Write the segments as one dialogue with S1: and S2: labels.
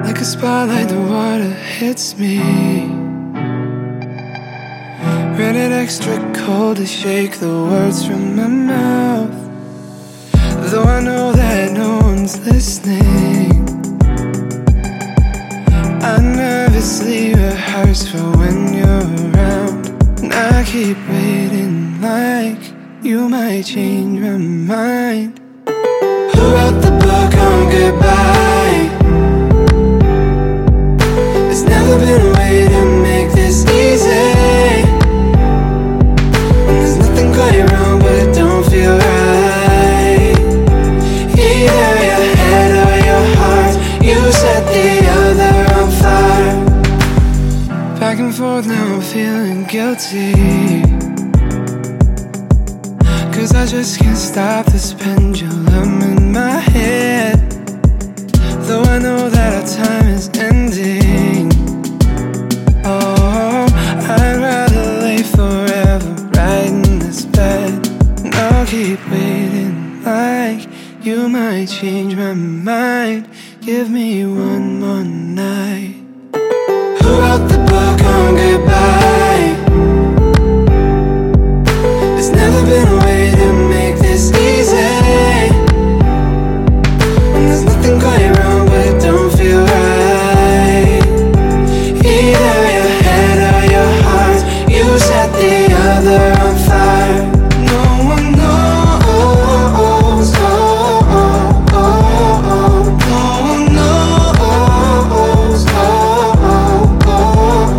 S1: Like a spotlight, the water hits me. Rated extra cold to shake the words from my mouth. Though I know that no one's listening, I nervously rehearse for when you're around. And I keep waiting like you might change my mind. Who wrote the book on goodbye? There's never been a way to make this easy. And there's nothing quite wrong, but it don't feel right. Either your head or your heart, you set the other on fire. Back and forth, now I'm feeling guilty, 'cause I just can't stop this pendulum in my head. Though I know that our time is ending, oh, I'd rather lay forever right in this bed. And I'll keep waiting like you might change my mind. Give me one more night. Who wrote the book on goodbye? There's never been a way to make this easy. And there's nothing quite wrong, but it don't feel right. Either your head or your heart, you set the other on fire. No one knows, oh, oh, oh, oh. No one knows, oh, oh,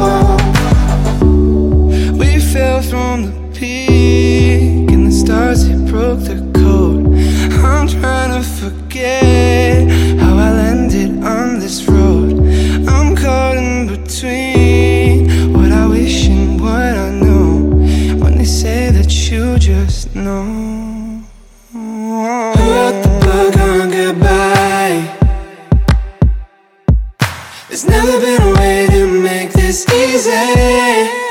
S1: oh. We fell from the peak, and the stars, they broke the code. I'm trying to forget how I landed on this road. I'm caught in between what I wish and what I know, when they say that you just know. Who wrote the book on goodbye? There's never been a way to make this easy.